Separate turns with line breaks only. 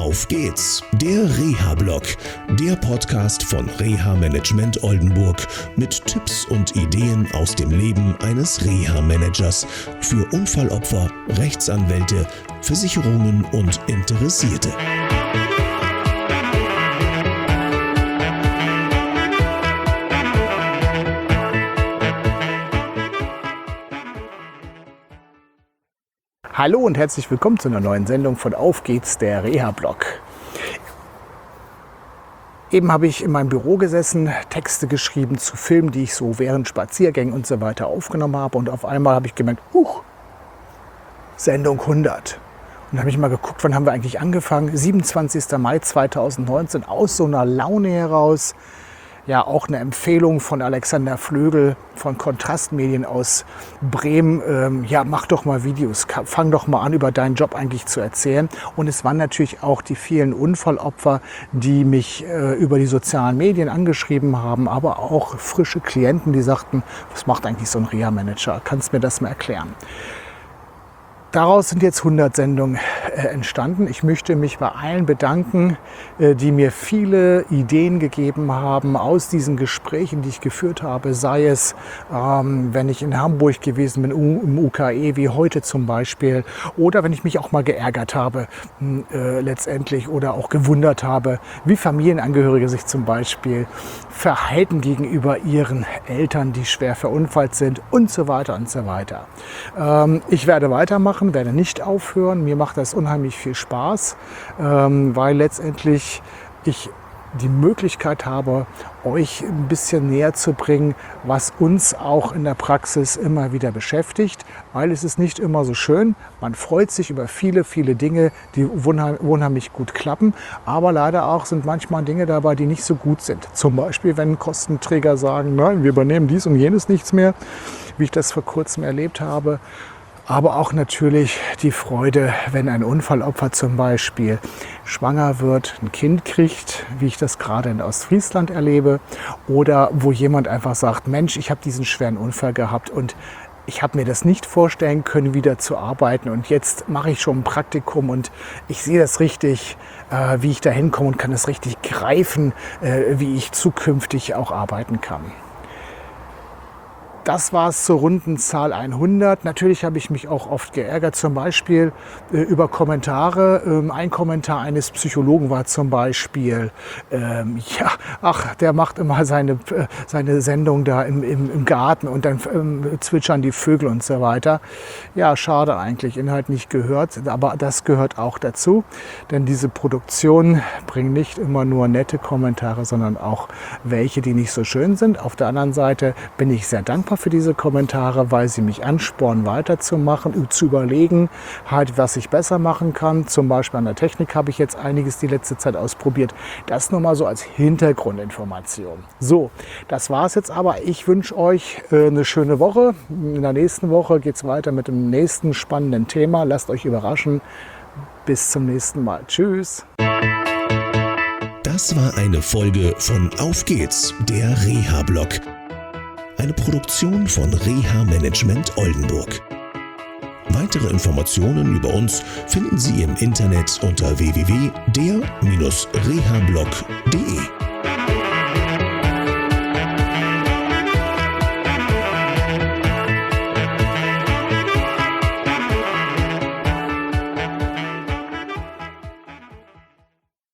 Auf geht's, der Reha-Blog, der Podcast von Reha-Management Oldenburg mit Tipps und Ideen aus dem Leben eines Reha-Managers für Unfallopfer, Rechtsanwälte, Versicherungen und Interessierte.
Hallo und herzlich willkommen zu einer neuen Sendung von Auf geht's, der Reha-Blog. Eben habe ich in meinem Büro gesessen, Texte geschrieben zu Filmen, die ich so während Spaziergängen und so weiter aufgenommen habe. Und auf einmal habe ich gemerkt, Sendung 100. Und dann habe ich mal geguckt, wann haben wir eigentlich angefangen? 27. Mai 2019, aus so einer Laune heraus. Ja, auch eine Empfehlung von Alexander Flögel von Kontrastmedien aus Bremen. Mach doch mal Videos, fang doch mal an, über deinen Job eigentlich zu erzählen. Und es waren natürlich auch die vielen Unfallopfer, die mich über die sozialen Medien angeschrieben haben, aber auch frische Klienten, die sagten, was macht eigentlich so ein Reha-Manager? Kannst du mir das mal erklären? Daraus sind jetzt 100 Sendungen entstanden. Ich möchte mich bei allen bedanken, die mir viele Ideen gegeben haben aus diesen Gesprächen, die ich geführt habe. Sei es, wenn ich in Hamburg gewesen bin, im UKE, wie heute zum Beispiel. Oder wenn ich mich auch mal geärgert habe letztendlich oder auch gewundert habe, wie Familienangehörige sich zum Beispiel verhalten gegenüber ihren Eltern, die schwer verunfallt sind und so weiter und so weiter. Ich werde weitermachen, werde nicht aufhören. Mir macht das unheimlich viel Spaß, weil letztendlich ich die Möglichkeit habe, euch ein bisschen näher zu bringen, was uns auch in der Praxis immer wieder beschäftigt, weil es ist nicht immer so schön. Man freut sich über viele, viele Dinge, die unheimlich gut klappen, aber leider auch sind manchmal Dinge dabei, die nicht so gut sind. Zum Beispiel, wenn Kostenträger sagen, nein, wir übernehmen dies und jenes nichts mehr, wie ich das vor kurzem erlebt habe. Aber auch natürlich die Freude, wenn ein Unfallopfer zum Beispiel schwanger wird, ein Kind kriegt, wie ich das gerade in Ostfriesland erlebe, oder wo jemand einfach sagt, Mensch, ich habe diesen schweren Unfall gehabt und ich habe mir das nicht vorstellen können, wieder zu arbeiten, und jetzt mache ich schon ein Praktikum und ich sehe das richtig, wie ich da hinkomme und kann es richtig greifen, wie ich zukünftig auch arbeiten kann. Das war es zur runden Zahl 100. Natürlich habe ich mich auch oft geärgert, zum Beispiel über Kommentare. Ein Kommentar eines Psychologen war zum Beispiel, der macht immer seine Sendung da im Garten und dann zwitschern die Vögel und so weiter. Ja, schade eigentlich, Inhalt nicht gehört, aber das gehört auch dazu, denn diese Produktion bringt nicht immer nur nette Kommentare, sondern auch welche, die nicht so schön sind. Auf der anderen Seite bin ich sehr dankbar für diese Kommentare, weil sie mich anspornen, weiterzumachen, zu überlegen, was ich besser machen kann. Zum Beispiel an der Technik habe ich jetzt einiges die letzte Zeit ausprobiert. Das nur mal so als Hintergrundinformation. So, das war es jetzt aber. Ich wünsche euch eine schöne Woche. In der nächsten Woche geht es weiter mit dem nächsten spannenden Thema. Lasst euch überraschen. Bis zum nächsten Mal. Tschüss.
Das war eine Folge von Auf geht's, der Reha-Blog. Eine Produktion von Reha-Management Oldenburg. Weitere Informationen über uns finden Sie im Internet unter www.der-rehablog.de.